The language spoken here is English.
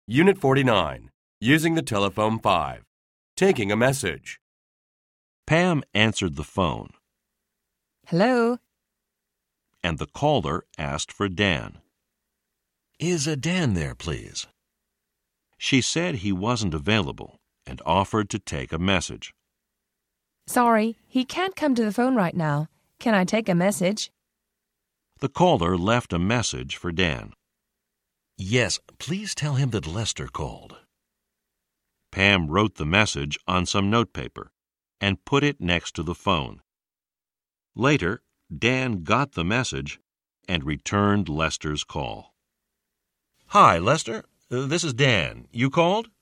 Unit 49. Using the telephone 5. Taking a message. Pam answered the phone, Hello? and the caller asked for Dan. Is Dan there, please? She said he wasn't available and offered to take a message. Sorry, he can't come to the phone right now. Can I take a message? The caller left a message for Dan. Yes, please tell him that Lester called. Pam wrote the message on some notepaper and put it next to the phone. Later, Dan got the message and returned Lester's call. Hi, Lester. This is Dan. You called?